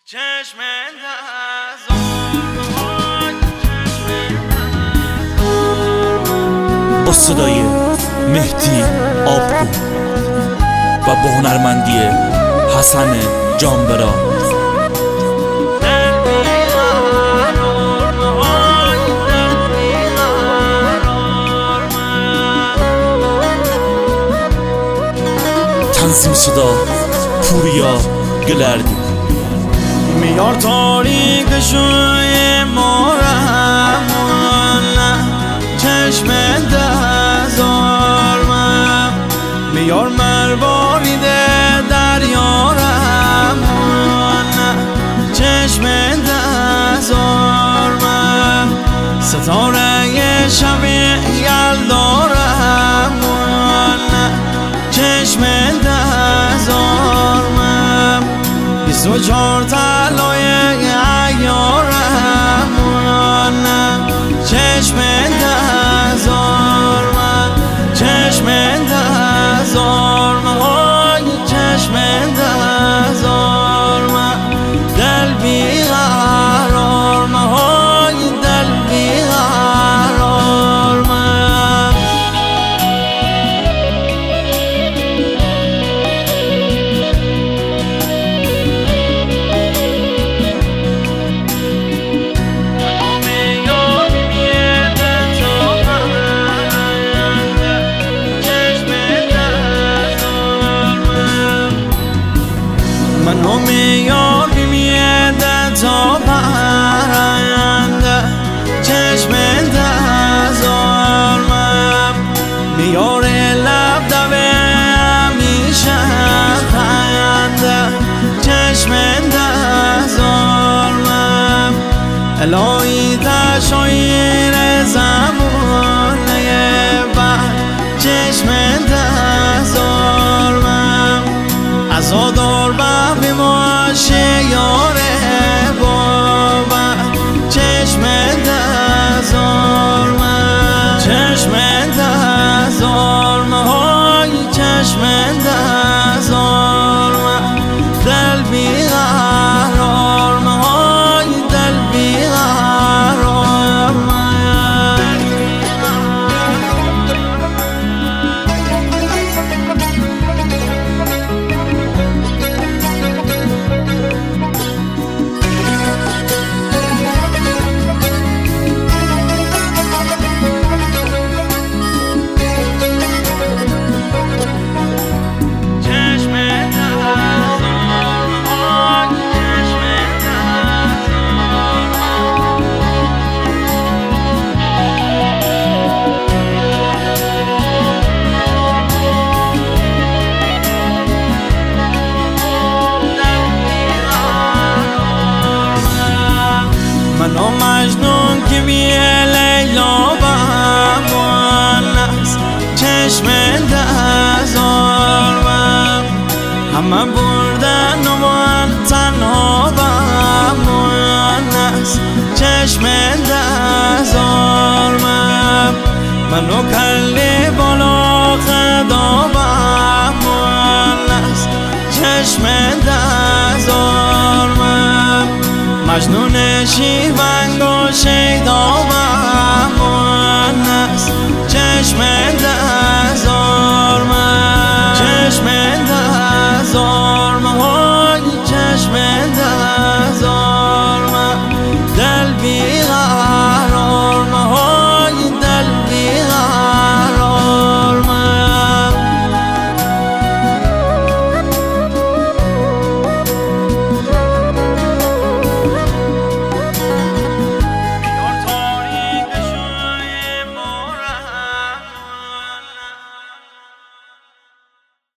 با صدای مهدی آبگو و با هنرمندی حسن جانبرا تنظیم صدا پوریا گلردی. میار تاریک شوی مارم چشم دزارم، میار مروارید دریارم چشم دزارم، ستاره شب یلدارم چشم دزارم، 24 طلای عیارم چشم دزارم، چشم دزارم، چشم دزارم، دل بیقرار های دل بیقرار منو میار میمیده تا پرنده چشم دزارم، میار لب دوه همیشه خنده چشم دزارم، الهی تشایر زمانه بعد چشم دزارم، عزادار به ماشه یاره بابا چشم دزارم، چشم دزارم های چشم دزارم، دل بیقرار های دل بیقرار. منو مجنون که بیه لیلا با همون است چشم دزارم، همه بردن و من تنها با همون است چشم دزارم، منو کلی بالا خدا با همون است چشم دزارم، مجنون شیونگ و شیدا و همون است چشم